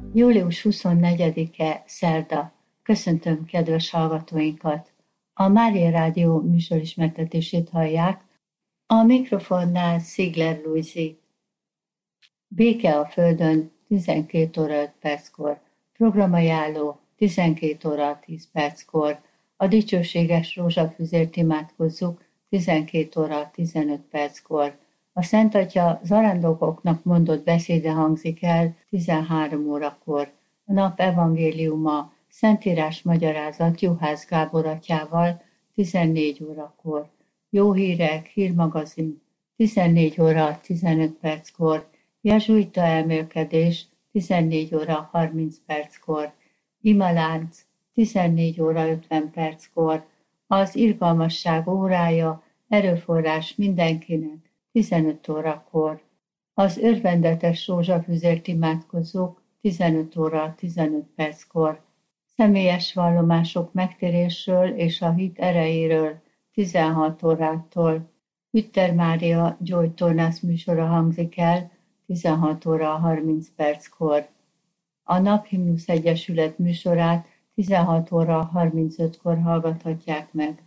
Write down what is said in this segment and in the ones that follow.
Július 24-e szerda. Köszöntöm kedves hallgatóinkat! A Mária Rádió műsorismertetését hallják. A mikrofonnál Szigler Lujzi. Béke a Földön 12 óra 5 perckor. Programajánló 12 óra 10 perckor. A dicsőséges rózsafüzért imádkozzuk 12 óra 15 perckor. A Szent Atya zarándokoknak mondott beszéde hangzik el 13 órakor. A nap evangéliuma Szentírás magyarázat Juhász Gábor atyával 14 órakor. Jó hírek, hírmagazin 14 óra 15 perckor. Jezsuita elmélkedés 14 óra 30 perckor. Imalánc 14 óra 50 perckor. Az irgalmasság órája, erőforrás mindenkinek 15 órakor. Az örvendetes rózsafüzért imádkozzuk 15 óra 15 perckor. Személyes vallomások megtérésről és a hit erejéről 16 órától. Hütter Mária gyógytornász műsora hangzik el 16 óra 30 perckor. A Naphimnusz Egyesület műsorát 16 óra 35-kor hallgathatják meg.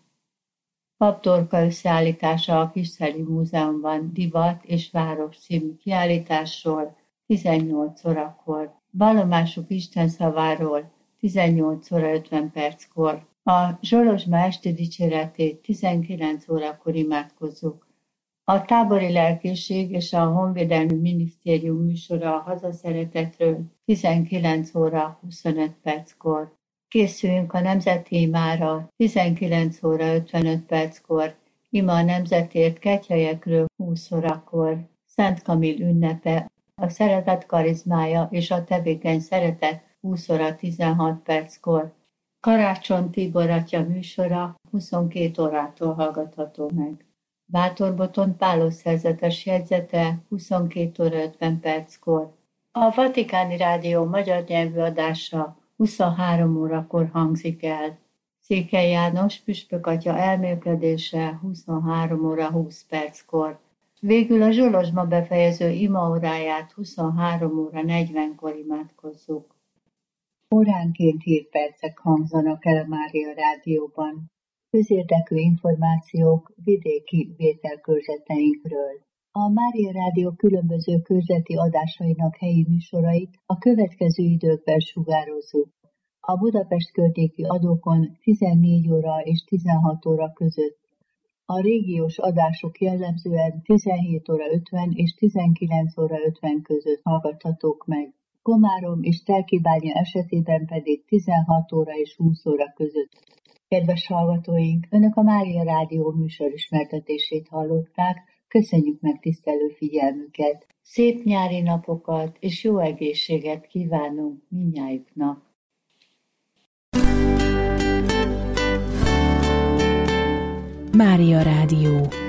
Pap Dorka összeállítása a Kisszeli Múzeumban Divat és Város című kiállításról 18 órakor. Vallomásuk Isten szaváról 18 óra 50 perckor. A Zsolozsma esti dicséretét 19 órakor imádkozzuk. A tábori lelkészség és a Honvédelmi Minisztérium műsora a hazaszeretetről 19 óra 25 perckor. Készüljünk a nemzeti imára 19 óra 55 perckor, ima a nemzetért kegyhelyekről 20 órakor. Szent Kamil ünnepe, a szeretet karizmája és a tevékeny szeretet 20 óra 16 perckor. Karácsony Tibor atya műsora 22 órától hallgatható meg. Bátorboton Pálos szerzetes jegyzete 22 óra 50 perckor. A Vatikáni Rádió magyar nyelvű adása 23 órakor hangzik el. Székely János püspök atya elmélkedése 23 óra 20 perckor. Végül a Zsolozsma befejező imaóráját 23 óra 40-kor imádkozzuk. Óránként hírpercek hangzanak el a Mária Rádióban. Közérdekű információk vidéki vételkörzeteinkről. A Mária Rádió különböző körzeti adásainak helyi műsorait a következő időkben sugározzuk. A Budapest környéki adókon 14 óra és 16 óra között. A régiós adások jellemzően 17 óra 50 és 19 óra 50 között hallgathatók meg. Komárom és Telkibánya esetében pedig 16 óra és 20 óra között. Kedves hallgatóink, Önök a Mária Rádió műsorismertetését hallották, köszönjük megtisztelő figyelmüket. Szép nyári napokat és jó egészséget kívánunk mindnyájuknak. Mária Rádió.